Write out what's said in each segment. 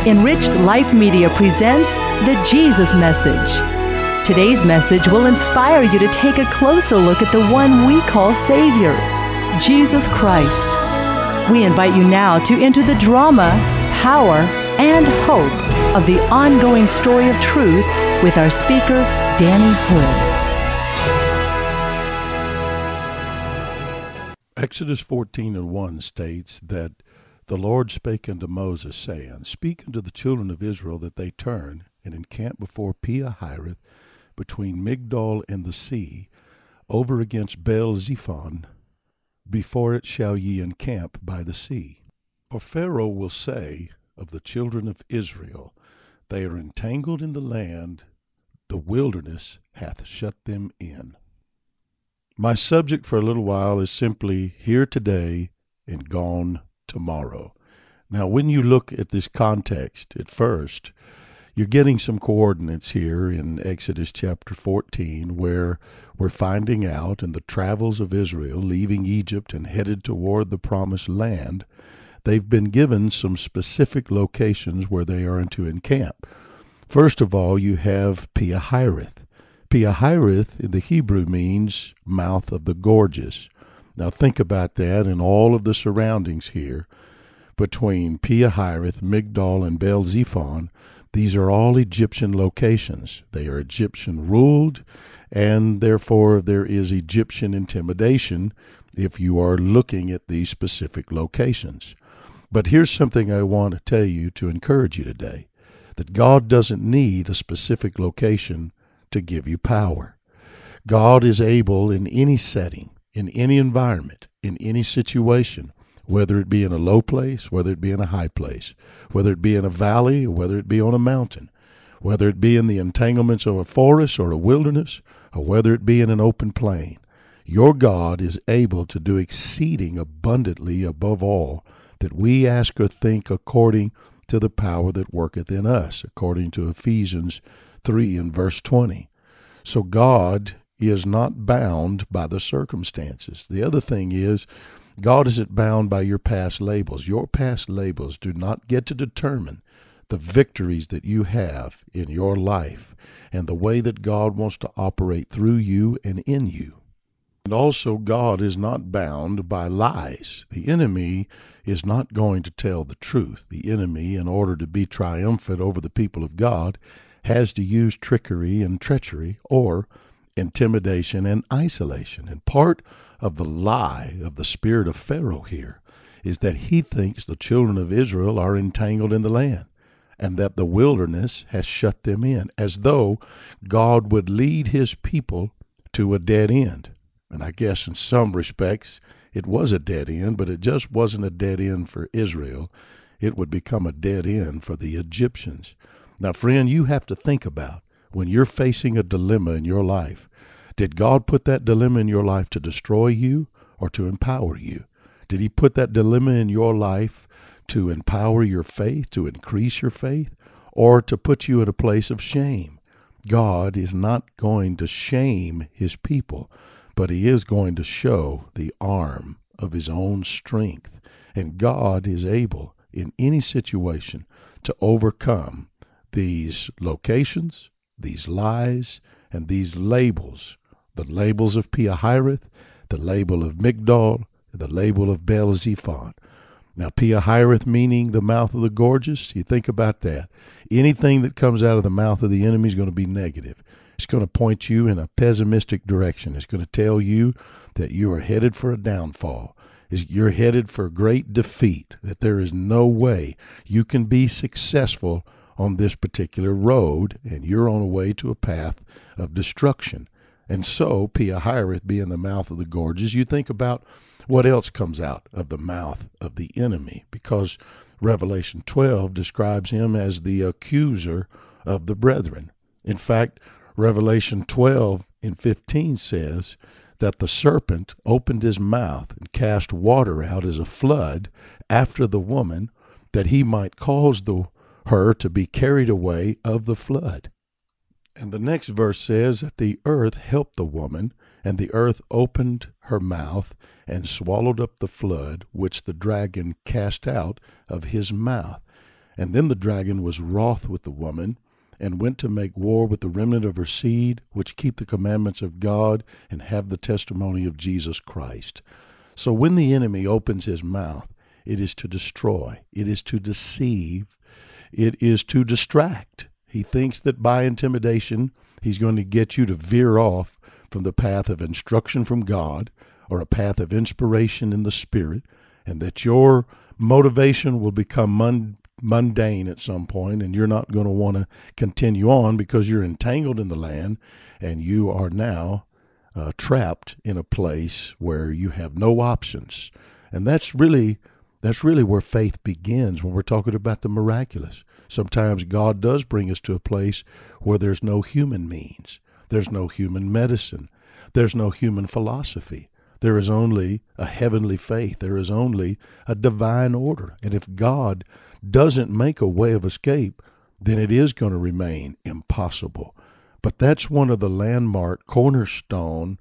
Enriched Life Media presents the Jesus Message. Today's message will inspire you to take a closer look at the one we call Savior, Jesus Christ. We invite you now to enter the drama, power, and hope of the ongoing story of truth with our speaker, Danny Hood. Exodus 14:1 states that the Lord spake unto Moses, saying, Speak unto the children of Israel that they turn and encamp before Pi-hahiroth, between Migdol and the sea, over against Baal-zephon. Before it shall ye encamp by the sea. For Pharaoh will say of the children of Israel, They are entangled in the land, the wilderness hath shut them in. My subject for a little while is simply here today and gone tomorrow. Now, when you look at this context at first, you're getting some coordinates here in Exodus chapter 14, where we're finding out in the travels of Israel, leaving Egypt and headed toward the promised land, they've been given some specific locations where they are to encamp. First of all, you have Pi-hahiroth. Pi-hahiroth in the Hebrew means mouth of the gorges. Now think about that and all of the surroundings here between Pi-hahiroth, Migdol, and Baal-zephon. These are all Egyptian locations. They are Egyptian ruled, and therefore there is Egyptian intimidation if you are looking at these specific locations. But here's something I want to tell you to encourage you today, that God doesn't need a specific location to give you power. God is able in any setting, in any environment, in any situation, whether it be in a low place, whether it be in a high place, whether it be in a valley, or whether it be on a mountain, whether it be in the entanglements of a forest or a wilderness, or whether it be in an open plain. Your God is able to do exceeding abundantly above all that we ask or think, according to the power that worketh in us, according to Ephesians 3 and verse 20. So God is not bound by the circumstances. The other thing is, God isn't bound by your past labels. Your past labels do not get to determine the victories that you have in your life and the way that God wants to operate through you and in you. And also, God is not bound by lies. The enemy is not going to tell the truth. The enemy, in order to be triumphant over the people of God, has to use trickery and treachery or intimidation and isolation. And part of the lie of the spirit of Pharaoh here is that he thinks the children of Israel are entangled in the land and that the wilderness has shut them in, as though God would lead his people to a dead end. And I guess in some respects it was a dead end, but it just wasn't a dead end for Israel. It would become a dead end for the Egyptians. Now, friend, you have to think about when you're facing a dilemma in your life, did God put that dilemma in your life to destroy you or to empower you? Did he put that dilemma in your life to empower your faith, to increase your faith, or to put you at a place of shame? God is not going to shame his people, but he is going to show the arm of his own strength. And God is able in any situation to overcome these locations, these lies, and these labels, the labels of Pi-hahiroth, the label of Migdol, the label of Baal-zephon. Now, Pi-hahiroth meaning the mouth of the gorges, you think about that. Anything that comes out of the mouth of the enemy is going to be negative. It's going to point you in a pessimistic direction. It's going to tell you that you are headed for a downfall. You're headed for great defeat, that there is no way you can be successful on this particular road, and you're on a way to a path of destruction. And so, Pi-hahiroth being the mouth of the gorges, you think about what else comes out of the mouth of the enemy, because Revelation 12 describes him as the accuser of the brethren. In fact, Revelation 12 and 15 says that the serpent opened his mouth and cast water out as a flood after the woman, that he might cause her to be carried away of the flood. And the next verse says that the earth helped the woman, and the earth opened her mouth and swallowed up the flood which the dragon cast out of his mouth. And then the dragon was wroth with the woman, and went to make war with the remnant of her seed, which keep the commandments of God and have the testimony of Jesus Christ. So when the enemy opens his mouth, it is to destroy, it is to deceive, it is to distract. He thinks that by intimidation, he's going to get you to veer off from the path of instruction from God or a path of inspiration in the Spirit, and that your motivation will become mundane at some point, and you're not going to want to continue on because you're entangled in the land and you are now trapped in a place where you have no options. And that's really where faith begins when we're talking about the miraculous. Sometimes God does bring us to a place where there's no human means. There's no human medicine. There's no human philosophy. There is only a heavenly faith. There is only a divine order. And if God doesn't make a way of escape, then it is going to remain impossible. But that's one of the landmark cornerstone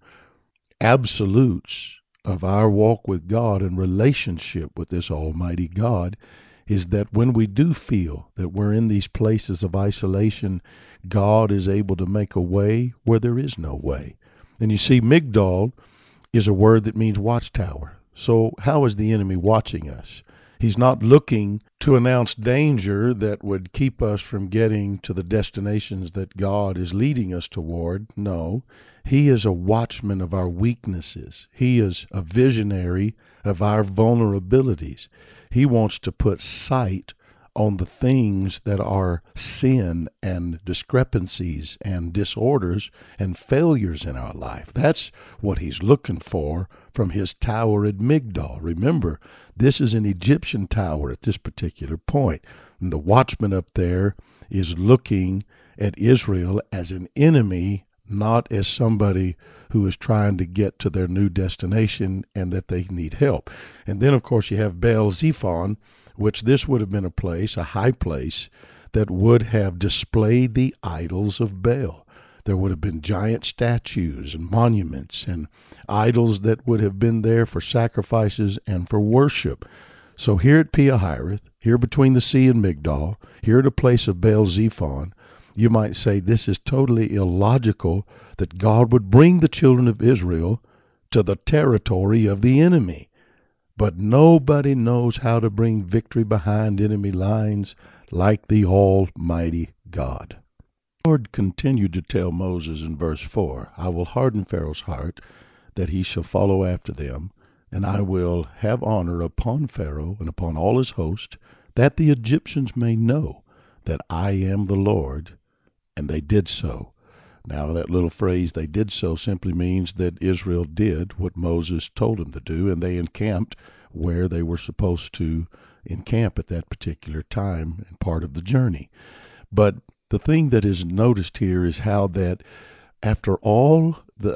absolutes of our walk with God and relationship with this Almighty God, is that when we do feel that we're in these places of isolation, God is able to make a way where there is no way. And you see, Migdal is a word that means watchtower. So how is the enemy watching us? He's not looking to announce danger that would keep us from getting to the destinations that God is leading us toward. No, he is a watchman of our weaknesses. He is a visionary of our vulnerabilities. He wants to put sight on the things that are sin and discrepancies and disorders and failures in our life. That's what he's looking for from his tower at Migdal. Remember, this is an Egyptian tower at this particular point. And the watchman up there is looking at Israel as an enemy, not as somebody who is trying to get to their new destination and that they need help. And then, of course, you have Baal Zephon, which this would have been a place, a high place, that would have displayed the idols of Baal. There would have been giant statues and monuments and idols that would have been there for sacrifices and for worship. So here at Piahireth, here between the sea and Migdal, here at a place of Baal Zephon, you might say this is totally illogical that God would bring the children of Israel to the territory of the enemy. But nobody knows how to bring victory behind enemy lines like the Almighty God. The Lord continued to tell Moses in verse 4, I will harden Pharaoh's heart, that he shall follow after them, and I will have honor upon Pharaoh and upon all his host, that the Egyptians may know that I am the Lord. And they did so. Now, that little phrase, they did so, simply means that Israel did what Moses told them to do, and they encamped where they were supposed to encamp at that particular time and part of the journey. But the thing that is noticed here is how that after all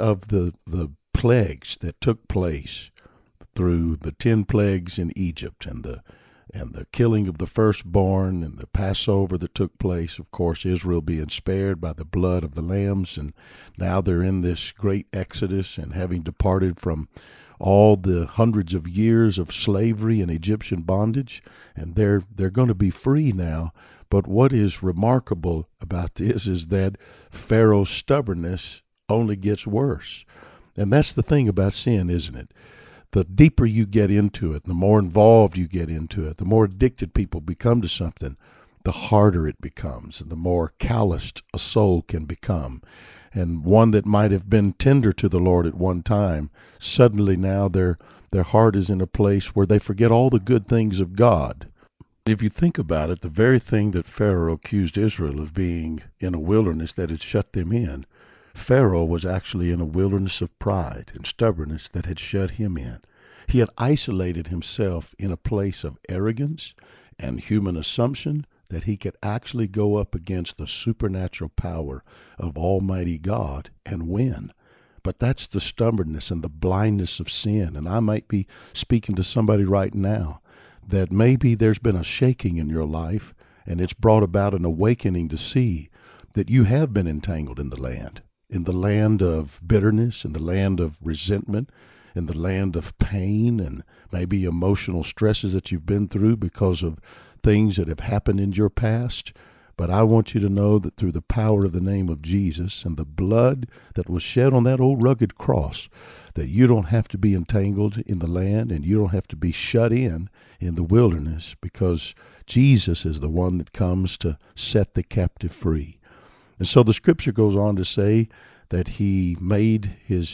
the plagues that took place through the 10 plagues in Egypt and the killing of the firstborn and the Passover that took place, of course, Israel being spared by the blood of the lambs, and now they're in this great exodus and having departed from all the hundreds of years of slavery and Egyptian bondage, and they're going to be free now. But what is remarkable about this is that Pharaoh's stubbornness only gets worse. And that's the thing about sin, isn't it? The deeper you get into it, the more involved you get into it, the more addicted people become to something, the harder it becomes, and the more calloused a soul can become. And one that might have been tender to the Lord at one time, suddenly now their heart is in a place where they forget all the good things of God. If you think about it, the very thing that Pharaoh accused Israel of being in a wilderness that had shut them in, Pharaoh was actually in a wilderness of pride and stubbornness that had shut him in. He had isolated himself in a place of arrogance and human assumption that he could actually go up against the supernatural power of Almighty God and win. But that's the stubbornness and the blindness of sin. And I might be speaking to somebody right now that maybe there's been a shaking in your life, and it's brought about an awakening to see that you have been entangled in the land of bitterness, in the land of resentment, in the land of pain, and maybe emotional stresses that you've been through because of things that have happened in your past. But I want you to know that through the power of the name of Jesus and the blood that was shed on that old rugged cross, that you don't have to be entangled in the land and you don't have to be shut in the wilderness, because Jesus is the one that comes to set the captive free. And so the scripture goes on to say that he made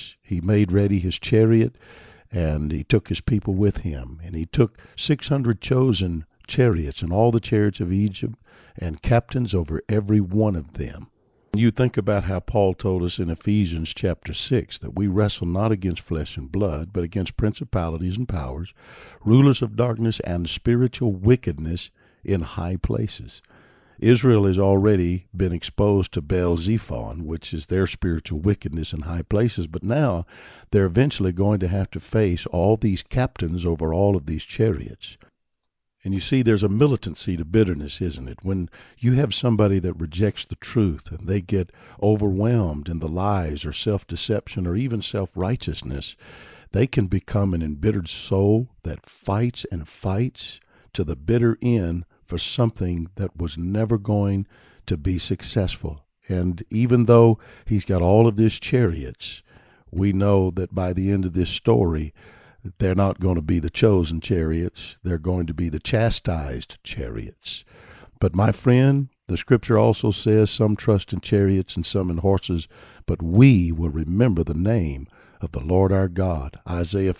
ready his chariot, and he took his people with him, and he took 600 chosen chariots and all the chariots of Egypt and captains over every one of them. You think about how Paul told us in Ephesians chapter 6 that we wrestle not against flesh and blood, but against principalities and powers, rulers of darkness and spiritual wickedness in high places. Israel has already been exposed to Baal-zephon, which is their spiritual wickedness in high places, but now they're eventually going to have to face all these captains over all of these chariots. And you see, there's a militancy to bitterness, isn't it? When you have somebody that rejects the truth and they get overwhelmed in the lies or self-deception or even self-righteousness, they can become an embittered soul that fights and fights to the bitter end for something that was never going to be successful. And even though he's got all of these chariots, we know that by the end of this story, they're not going to be the chosen chariots. They're going to be the chastised chariots. But my friend, the scripture also says some trust in chariots and some in horses, but we will remember the name of the Lord our God. Isaiah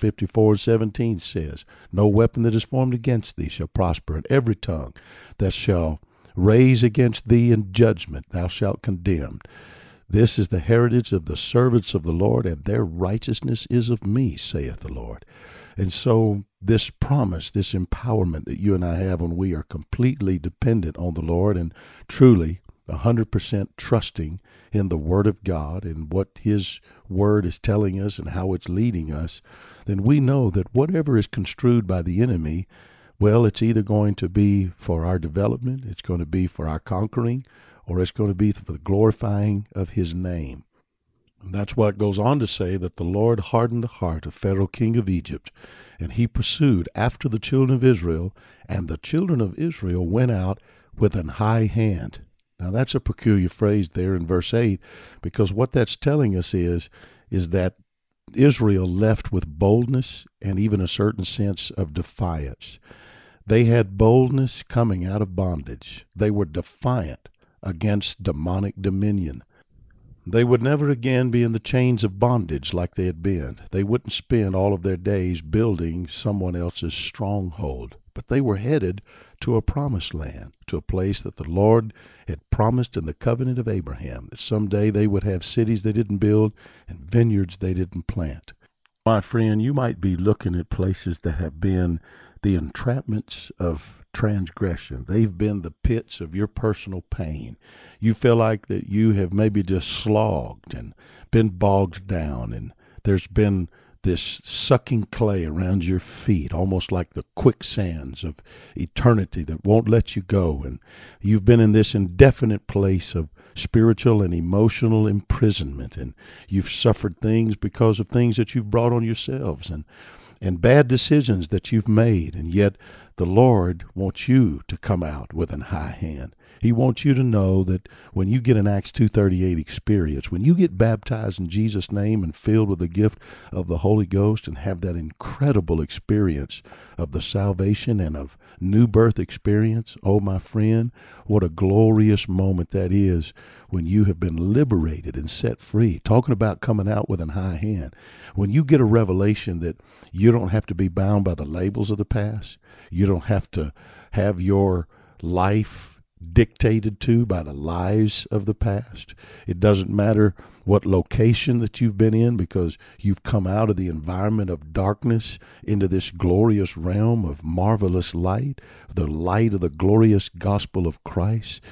54:17 says, no weapon that is formed against thee shall prosper, and every tongue that shall raise against thee in judgment thou shalt condemn. This is the heritage of the servants of the Lord, and their righteousness is of me, saith the Lord. And so this promise, this empowerment that you and I have when we are completely dependent on the Lord and truly 100% trusting in the Word of God and what His Word is telling us and how it's leading us, then we know that whatever is construed by the enemy, well, it's either going to be for our development, it's going to be for our conquering, or it's going to be for the glorifying of His name. And that's what goes on to say that the Lord hardened the heart of Pharaoh, king of Egypt, and he pursued after the children of Israel, and the children of Israel went out with an high hand. Now that's a peculiar phrase there in verse 8, because what that's telling us is that Israel left with boldness and even a certain sense of defiance. They had boldness coming out of bondage. They were defiant against demonic dominion. They would never again be in the chains of bondage like they had been. They wouldn't spend all of their days building someone else's stronghold, but they were headed to a promised land, to a place that the Lord had promised in the covenant of Abraham, that someday they would have cities they didn't build and vineyards they didn't plant. My friend, you might be looking at places that have been the entrapments of transgression. They've been the pits of your personal pain. You feel like that you have maybe just slogged and been bogged down, and there's been this sucking clay around your feet, almost like the quicksands of eternity that won't let you go. And you've been in this indefinite place of spiritual and emotional imprisonment, and you've suffered things because of things that you've brought on yourselves and bad decisions that you've made, and yet the Lord wants you to come out with an high hand. He wants you to know that when you get an Acts 2:38 experience, when you get baptized in Jesus' name and filled with the gift of the Holy Ghost and have that incredible experience of the salvation and of new birth experience, oh my friend, what a glorious moment that is when you have been liberated and set free. Talking about coming out with an high hand. When you get a revelation that you don't have to be bound by the labels of the past, you don't have to have your life dictated to by the lies of the past. It doesn't matter what location that you've been in, because you've come out of the environment of darkness into this glorious realm of marvelous light, the light of the glorious gospel of Christ.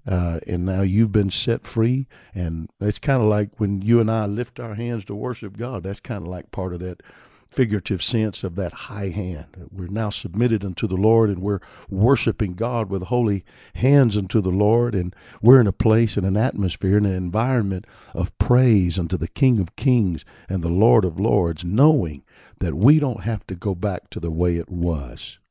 And now you've been set free. And it's kind of like when you and I lift our hands to worship God, that's kind of like part of that figurative sense of that high hand. We're now submitted unto the Lord, and we're worshiping God with holy hands unto the Lord, and we're in a place, in an atmosphere, in an environment of praise unto the King of Kings and the Lord of Lords, knowing that we don't have to go back to the way it was.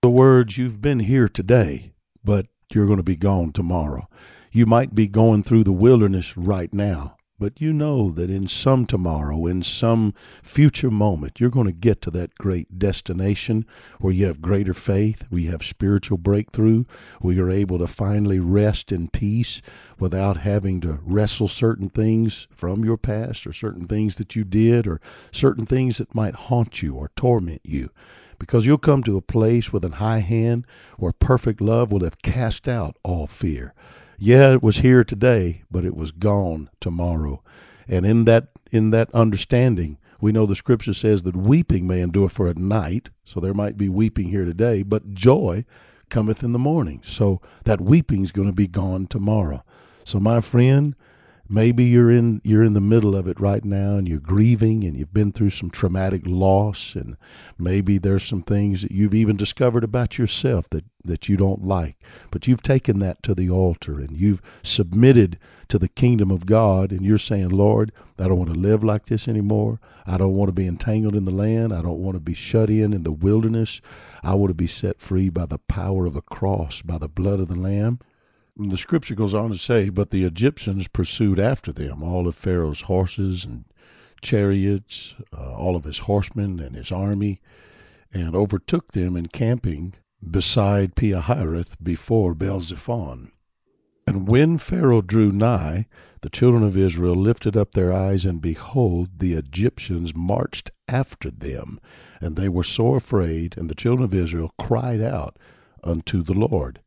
The words, you've been here today, but you're going to be gone tomorrow. You might be going through the wilderness right now, but you know that in some tomorrow, in some future moment, you're going to get to that great destination where you have greater faith, where you have spiritual breakthrough, where you're able to finally rest in peace without having to wrestle certain things from your past or certain things that you did or certain things that might haunt you or torment you. Because you'll come to a place with an high hand where perfect love will have cast out all fear. Yeah, it was here today, but it was gone tomorrow. And in that understanding, we know the scripture says that weeping may endure for a night. So there might be weeping here today, but joy cometh in the morning. So that weeping's going to be gone tomorrow. So my friend, maybe you're in the middle of it right now and you're grieving and you've been through some traumatic loss, and maybe there's some things that you've even discovered about yourself that you don't like. But you've taken that to the altar and you've submitted to the kingdom of God, and you're saying, Lord, I don't want to live like this anymore. I don't want to be entangled in the land. I don't want to be shut in the wilderness. I want to be set free by the power of the cross, by the blood of the Lamb. And the scripture goes on to say, but the Egyptians pursued after them, all of Pharaoh's horses and chariots, all of his horsemen and his army, and overtook them encamping beside Pi-hahiroth before Baal-zephon. And when Pharaoh drew nigh, the children of Israel lifted up their eyes, and behold, the Egyptians marched after them, and they were sore afraid, and the children of Israel cried out unto the Lord.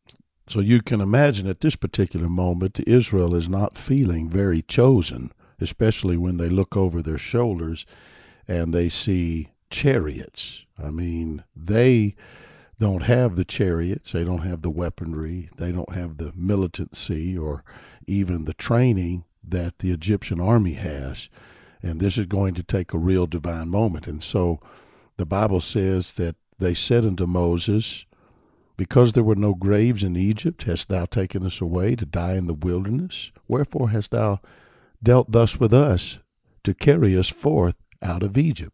So you can imagine at this particular moment, Israel is not feeling very chosen, especially when they look over their shoulders and they see chariots. I mean, they don't have the chariots, they don't have the weaponry, they don't have the militancy or even the training that the Egyptian army has. And this is going to take a real divine moment. And so the Bible says that they said unto Moses, because there were no graves in Egypt, hast thou taken us away to die in the wilderness? Wherefore hast thou dealt thus with us, to carry us forth out of Egypt?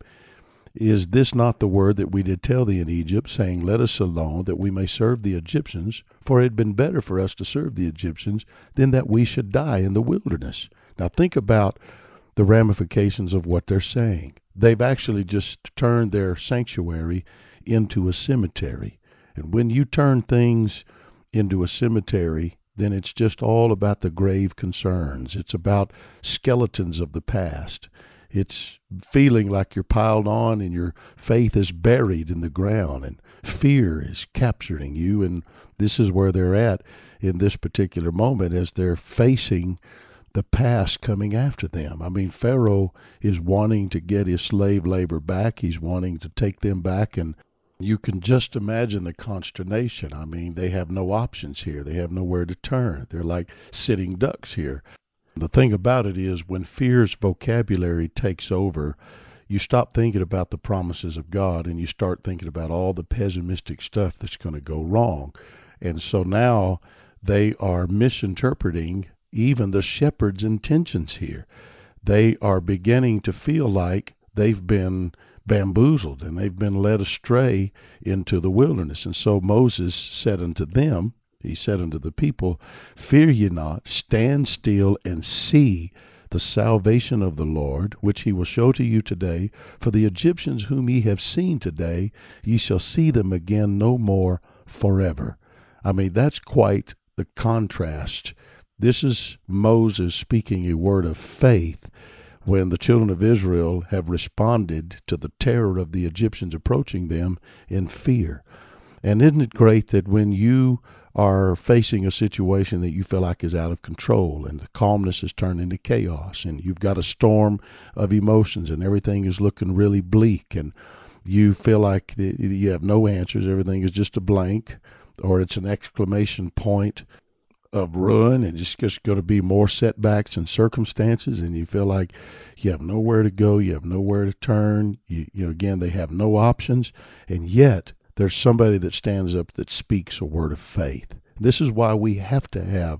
Is this not the word that we did tell thee in Egypt, saying, let us alone, that we may serve the Egyptians? For it had been better for us to serve the Egyptians than that we should die in the wilderness. Now think about the ramifications of what they're saying. They've actually just turned their sanctuary into a cemetery. And when you turn things into a cemetery, then it's just all about the grave concerns. It's about skeletons of the past. It's feeling like you're piled on and your faith is buried in the ground and fear is capturing you. And this is where they're at in this particular moment as they're facing the past coming after them. I mean, Pharaoh is wanting to get his slave labor back. He's wanting to take them back, and you can just imagine the consternation. I mean, they have no options here. They have nowhere to turn. They're like sitting ducks here. The thing about it is when fear's vocabulary takes over, you stop thinking about the promises of God and you start thinking about all the pessimistic stuff that's going to go wrong. And so now they are misinterpreting even the shepherd's intentions here. They are beginning to feel like they've been bamboozled and they've been led astray into the wilderness. And so Moses said unto them, he said unto the people, fear ye not, stand still and see the salvation of the Lord, which he will show to you today. For the Egyptians whom ye have seen today, ye shall see them again no more forever. I mean, that's quite the contrast. This is Moses speaking a word of faith when the children of Israel have responded to the terror of the Egyptians approaching them in fear. And isn't it great that when you are facing a situation that you feel like is out of control and the calmness has turned into chaos and you've got a storm of emotions and everything is looking really bleak and you feel like you have no answers, everything is just a blank, or it's an exclamation point of ruin and it's just going to be more setbacks and circumstances, and you feel like you have nowhere to go, you have nowhere to turn, you know, again, they have no options, and yet there's somebody that stands up that speaks a word of faith. This is why we have to have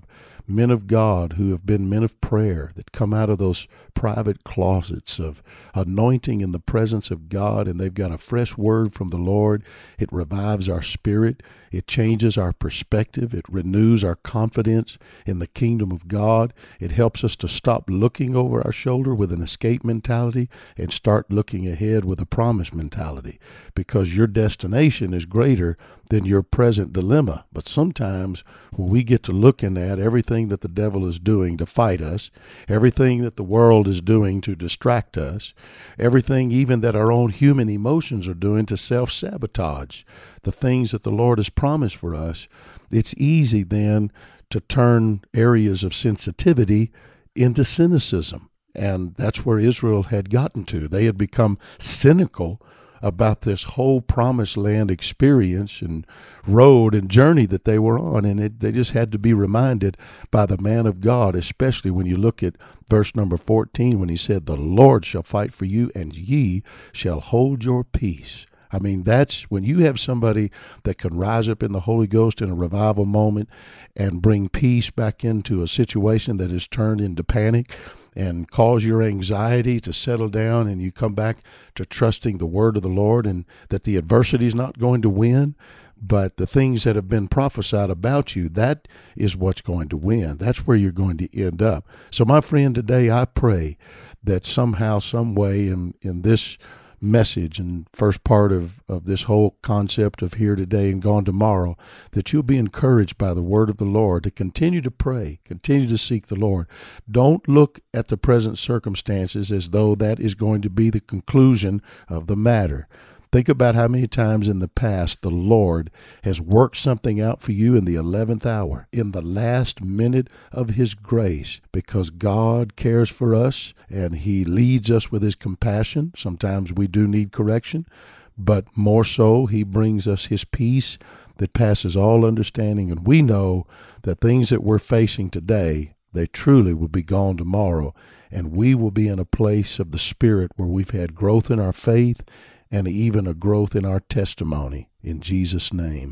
men of God who have been men of prayer that come out of those private closets of anointing in the presence of God, and they've got a fresh word from the Lord. It revives our spirit. It changes our perspective. It renews our confidence in the kingdom of God. It helps us to stop looking over our shoulder with an escape mentality and start looking ahead with a promise mentality, because your destination is greater than your present dilemma. But sometimes when we get to looking at everything that the devil is doing to fight us, everything that the world is doing to distract us, everything even that our own human emotions are doing to self-sabotage the things that the Lord has promised for us, it's easy then to turn areas of sensitivity into cynicism. And that's where Israel had gotten to. They had become cynical about this whole promised land experience and road and journey that they were on. And they just had to be reminded by the man of God, especially when you look at verse number 14, when he said, "The Lord shall fight for you, and ye shall hold your peace." I mean, that's when you have somebody that can rise up in the Holy Ghost in a revival moment and bring peace back into a situation that is turned into panic and cause your anxiety to settle down, and you come back to trusting the word of the Lord and that the adversity is not going to win, but the things that have been prophesied about you, that is what's going to win. That's where you're going to end up. So my friend, today I pray that somehow, some way in this message and first part of this whole concept of here today and gone tomorrow, that you'll be encouraged by the word of the Lord to continue to pray, continue to seek the Lord. Don't look at the present circumstances as though that is going to be the conclusion of the matter. Think about how many times in the past the Lord has worked something out for you in the 11th hour, in the last minute of his grace, because God cares for us and he leads us with his compassion. Sometimes we do need correction, but more so, he brings us his peace that passes all understanding. And we know that things that we're facing today, they truly will be gone tomorrow. And we will be in a place of the Spirit where we've had growth in our faith and even a growth in our testimony, in Jesus' name.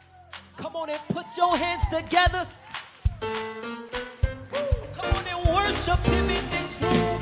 Come on and put your hands together. Come on and worship him in this room.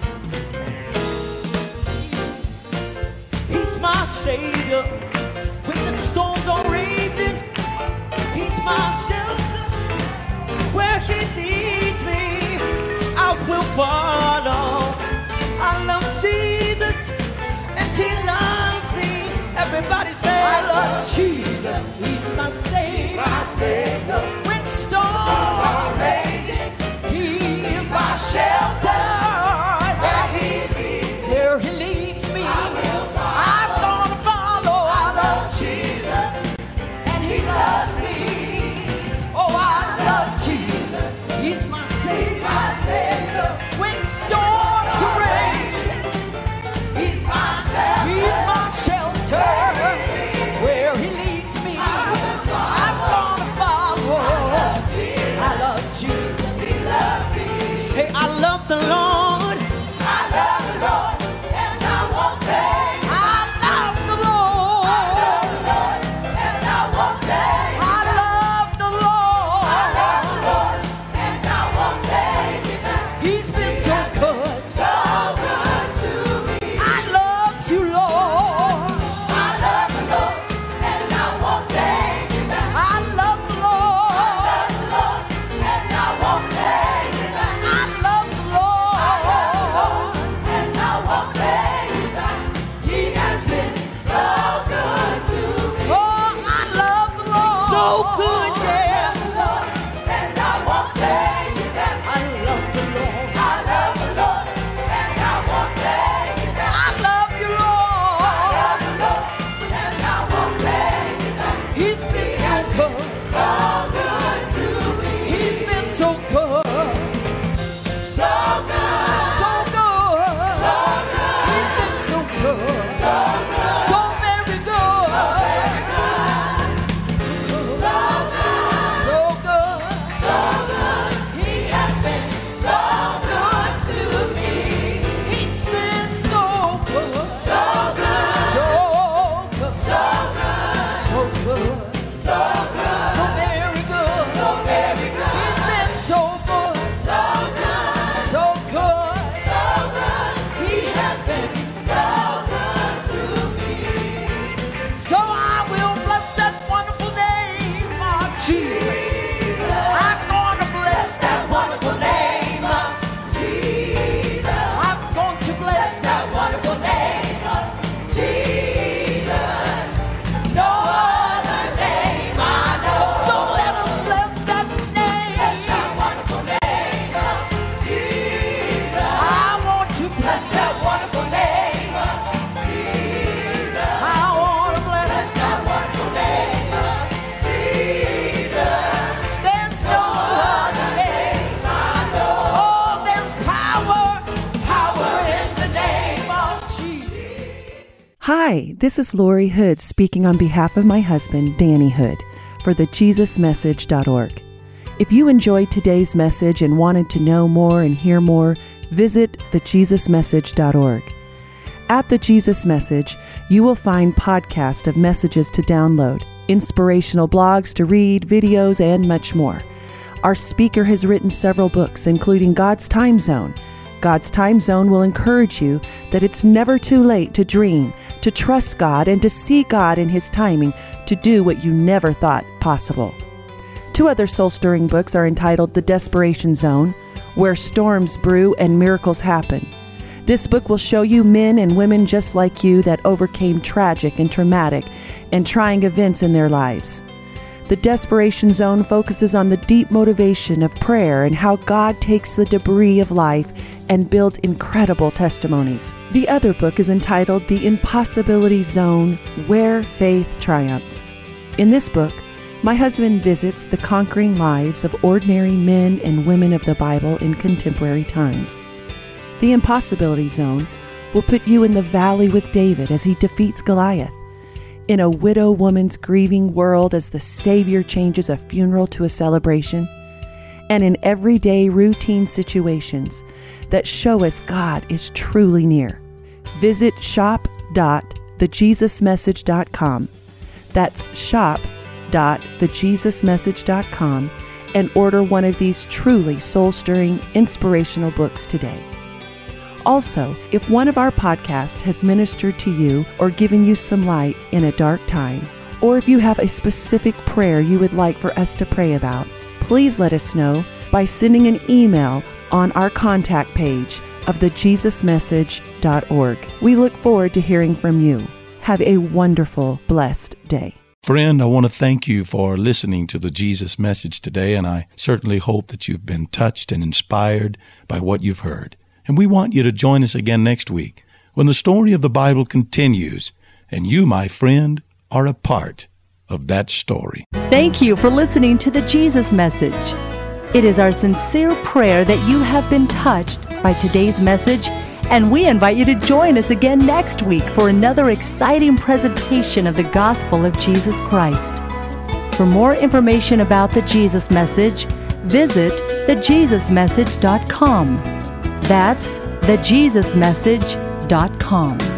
He's my Savior. When the storms are raging, he's my shelter. Where he leads me, I will follow. I love Jesus, and he loves me. Everybody say, I love Jesus. He's my Savior. My Savior. When storms are raging, he is my shelter. Where he leads me, I'm gonna follow. I love Jesus, and he loves me. Oh, I love Jesus. He's my Savior. My Savior. When storms are raging, he's my shelter. He's my shelter. Where he leads me, I'm gonna follow. I love Jesus. He loves me. Say, I love the Lord. I love the Lord, and I won't take. I love the Lord. I love the Lord, and I won't take. I love the Lord. I love the Lord, and I won't take it back. He's been so good. So good to me. I love you, Lord. I love the Lord, and I won't take it back. I love the Lord. I love the Lord, and I won't take it back. I love the Lord. I love the Lord, and I won't take it back. He has been so good to me. Oh, I love the Lord. So good, yeah. I love the Lord, and I won't take it back. I love the Lord. I love the Lord, and I won't take it back. I love you, Lord. I love the Lord, and I won't take it back. He's been so good. So good to me. He's been so good. So good. So good. So good. He's been so good. So good. So very good. So very good. So good. So good. So good. He has been so good to me. He's been so good. So good. So good. So good. So good. So good. So very Hi, this is Lori Hood speaking on behalf of my husband, Danny Hood, for thejesusmessage.org. If you enjoyed today's message and wanted to know more and hear more, visit thejesusmessage.org. At The Jesus Message, you will find podcasts of messages to download, inspirational blogs to read, videos, and much more. Our speaker has written several books, including God's Time Zone. God's Time Zone will encourage you that it's never too late to dream, to trust God, and to see God in His timing to do what you never thought possible. Two other soul-stirring books are entitled The Desperation Zone, Where Storms Brew and Miracles Happen. This book will show you men and women just like you that overcame tragic and traumatic and trying events in their lives. The Desperation Zone focuses on the deep motivation of prayer and how God takes the debris of life and builds incredible testimonies. The other book is entitled The Impossibility Zone, Where Faith Triumphs. In this book, my husband visits the conquering lives of ordinary men and women of the Bible in contemporary times. The Impossibility Zone will put you in the valley with David as he defeats Goliath, in a widow woman's grieving world as the Savior changes a funeral to a celebration, and in everyday routine situations that show us God is truly near. Visit shop.thejesusmessage.com. That's shop.thejesusmessage.com and order one of these truly soul-stirring, inspirational books today. Also, if one of our podcasts has ministered to you or given you some light in a dark time, or if you have a specific prayer you would like for us to pray about, please let us know by sending an email on our contact page of thejesusmessage.org. We look forward to hearing from you. Have a wonderful, blessed day. Friend, I want to thank you for listening to the Jesus Message today, and I certainly hope that you've been touched and inspired by what you've heard. And we want you to join us again next week when the story of the Bible continues, and you, my friend, are a part of that story. Thank you for listening to the Jesus Message. It is our sincere prayer that you have been touched by today's message, and we invite you to join us again next week for another exciting presentation of the gospel of Jesus Christ. For more information about the Jesus Message, visit thejesusmessage.com. That's thejesusmessage.com.